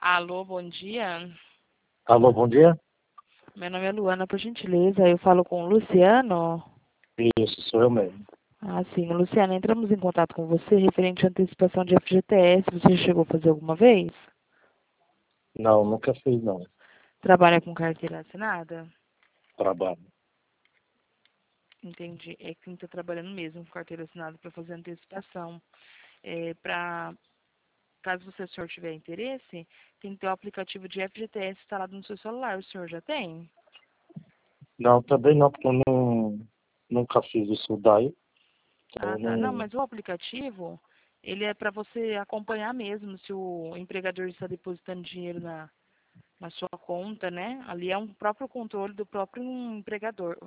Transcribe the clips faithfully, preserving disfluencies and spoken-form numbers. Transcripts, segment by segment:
Alô, bom dia. Alô, bom dia. Meu nome é Luana, por gentileza. Eu falo com o Luciano. Isso, sou eu mesmo. Ah, sim. Luciano, entramos em contato com você referente à antecipação de F G T S. Você chegou a fazer alguma vez? Não, nunca fiz, não. Trabalha com carteira assinada? Trabalho. Entendi. É quem está trabalhando mesmo com carteira assinada para fazer antecipação. É, pra, caso você, senhor, tiver interesse, tem que ter o aplicativo de F G T S instalado no seu celular. O senhor já tem? Não, também não, porque eu não, nunca fiz isso daí. Então, Ah, eu tá. Não, não... mas o aplicativo, ele é para você acompanhar mesmo se o empregador está depositando dinheiro na, na sua conta, né? Ali é um próprio controle do próprio empregador,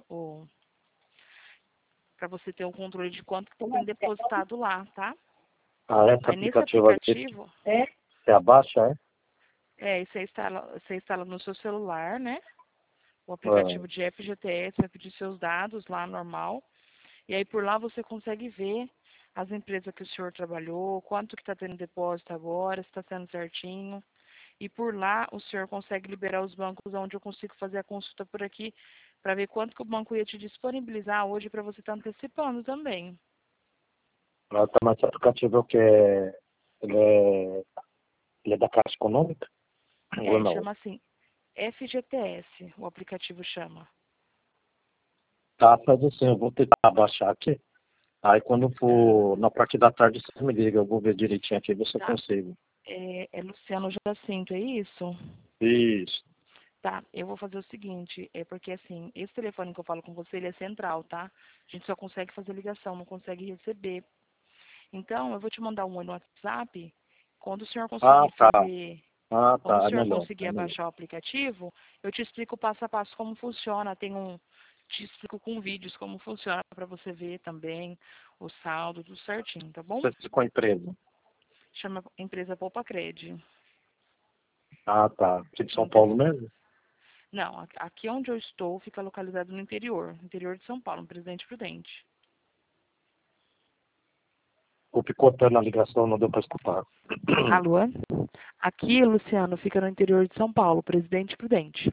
para você ter um controle de quanto que você tem depositado lá, tá? Ah, esse Aí nesse aplicativo aqui, aplicativo, você abaixa, é? é, você instala, você instala no seu celular, né? O É. aplicativo de F G T S vai pedir seus dados lá, normal. E aí por lá você consegue ver as empresas que o senhor trabalhou, quanto que está tendo depósito agora, se está sendo certinho. E por lá o senhor consegue liberar os bancos onde eu consigo fazer a consulta por aqui para ver quanto que o banco ia te disponibilizar hoje para você estar antecipando também. Ah, tá, mas esse aplicativo é o que é... Ele é... Ele é da Caixa Econômica? Ou É, não? chama assim, F G T S, o aplicativo chama. Tá, faz assim, eu vou tentar baixar aqui. Aí quando Ah, for na parte da tarde, você me liga, eu vou ver direitinho aqui, ver se eu tá. consigo. É, é Luciano Jacinto, é isso? Isso. Tá, eu vou fazer o seguinte, é porque assim, esse telefone que eu falo com você, ele é central, tá? A gente só consegue fazer ligação, não consegue receber. Então, eu vou te mandar um oi no WhatsApp. Quando o senhor Ah, conseguir tá. fazer, Ah, quando o tá, é senhor melhor, conseguir é melhor. abaixar o aplicativo, eu te explico passo a passo como funciona. Tem um, te explico com vídeos como funciona para você ver também o saldo, tudo certinho, tá bom? Você ficou a empresa? Chama empresa Poupa Cred. Ah, tá. Aqui de São Paulo Entendeu? mesmo? Não, a- aqui onde eu estou fica localizado no interior, interior de São Paulo, no Presidente Prudente. O picotando a ligação, não deu para escutar. Alô? Aqui, Luciano, fica no interior de São Paulo, Presidente Prudente.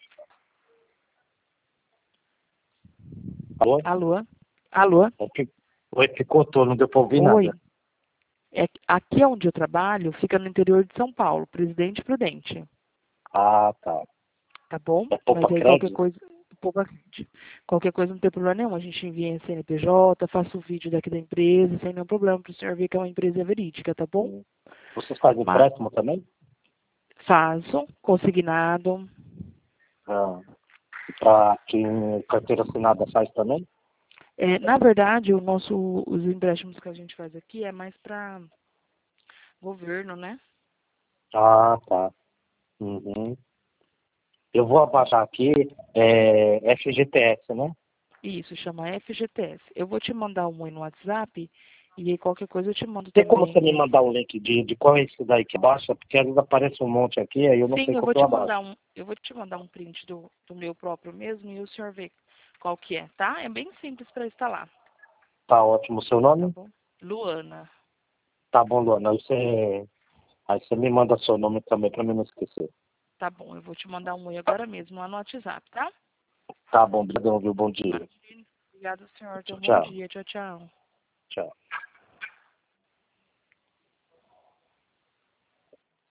Alô? Alô? Alô? O pi- Oi, picotou, não deu para ouvir Oi. nada. É, aqui onde eu trabalho fica no interior de São Paulo, Presidente Prudente. Ah, tá. Tá bom? É Mas Poupa aí qualquer Crédito? coisa, pouca gente. Qualquer coisa não tem problema nenhum. A gente envia em C N P J, faço o vídeo daqui da empresa, sem nenhum problema para o senhor ver que é uma empresa verídica, tá bom? Hum. Vocês fazem Mas empréstimo também? faço, consignado. Ah, para quem carteira assinada faz também? É, na verdade, o nosso, os empréstimos que a gente faz aqui é mais para governo, né? Ah, tá. Uhum. Eu vou abaixar aqui, é, F G T S, né? Isso, chama F G T S. Eu vou te mandar um oi no WhatsApp e aí qualquer coisa eu te mando Tem como também você me um. mandar o link de, de qual é esse daí que baixa? Porque às vezes aparece um monte aqui, aí eu não sei Sim, eu qual vou que eu te abaixo. mandar um, eu vou te mandar um print do, do meu próprio mesmo e o senhor vê qual que é, tá? É bem simples para instalar, Tá ótimo o seu tá nome? bom? Luana. Tá bom, Luana. Aí você, aí você me manda seu nome também pra mim não esquecer. Tá bom, eu vou te mandar um oi agora mesmo lá no WhatsApp, tá? Tá bom, obrigado, viu? Bom dia. Imagina. Obrigada, senhor. Tenha Tchau, um bom tchau. dia. Tchau, tchau. Tchau.